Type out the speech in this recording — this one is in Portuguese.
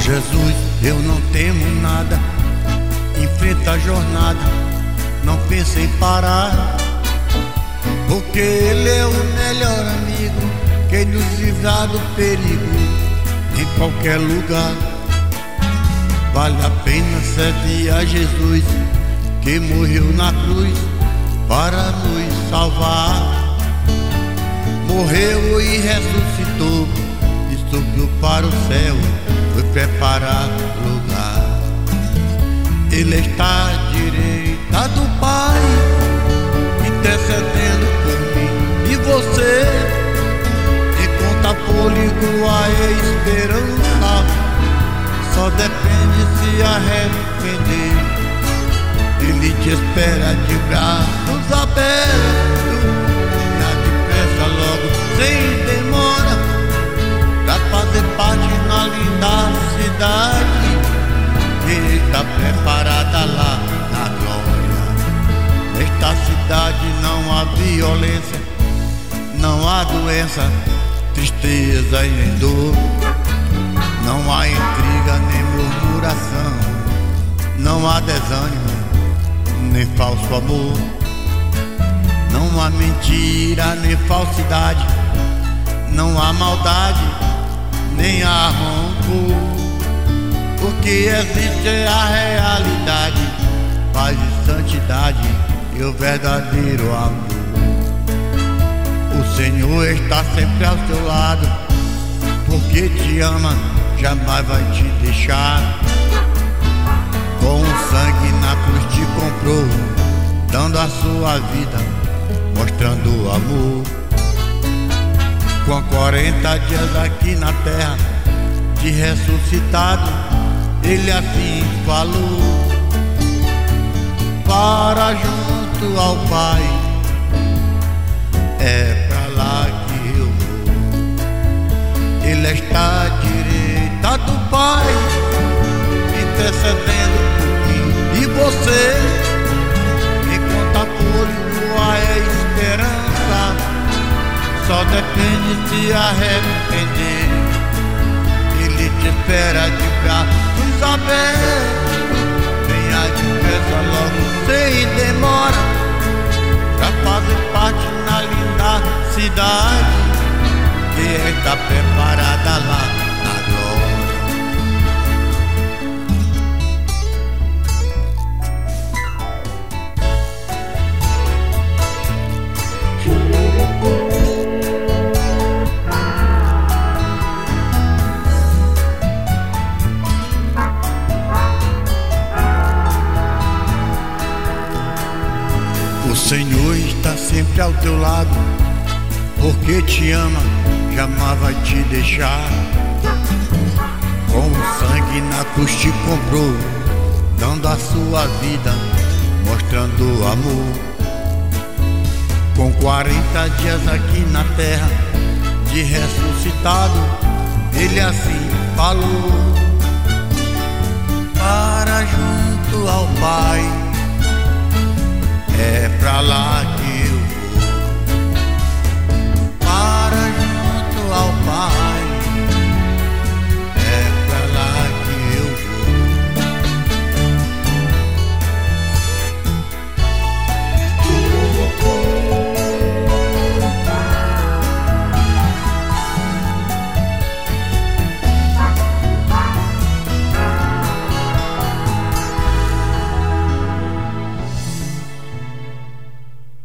Jesus, eu não temo nada, enfrenta a jornada, não pense em parar, porque Ele é o melhor amigo, quem nos livrar do perigo em qualquer lugar. Vale a pena servir a Jesus, que morreu na cruz para nos salvar. Morreu e ressuscitou e subiu para o céu, foi preparar lugar. Ele está à direita do Pai, intercedendo por mim e você. Encontra fôlego a esperança, só depende se arrepender. Ele te espera de braços abertos, já depressa logo, sem demora, pra fazer parte na linda cidade. Ele está preparada lá na glória. Nesta cidade não há violência, não há doença, tristeza e nem dor. Não há intriga nem murmuração, não há desânimo nem falso amor. Não há mentira nem falsidade, não há maldade nem há rancor. Porque existe a realidade, paz e santidade e o verdadeiro amor. O Senhor está sempre ao teu lado, porque te ama, jamais vai te deixar. Com o sangue na cruz te comprou, dando a sua vida, mostrando o amor. Com 40 dias aqui na terra, de ressuscitado, Ele assim falou: para junto ao Pai, é pra lá que eu vou. Ele está à direita do Pai, intercedendo por mim e você. Enquanto a fôlego a esperança, só depende se arrepender. Ele te espera de braços abertos, venha depressa logo, sem demora, pra fazer parte na linda cidade, que está preparada lá na glória. O Senhor está sempre ao teu lado, porque te ama, jamais vai te deixar. Com o sangue na cruz te comprou, dando a sua vida, mostrando o amor. Com 40 dias aqui na terra, de ressuscitado, Ele assim falou: para junto ao Pai, é pra lá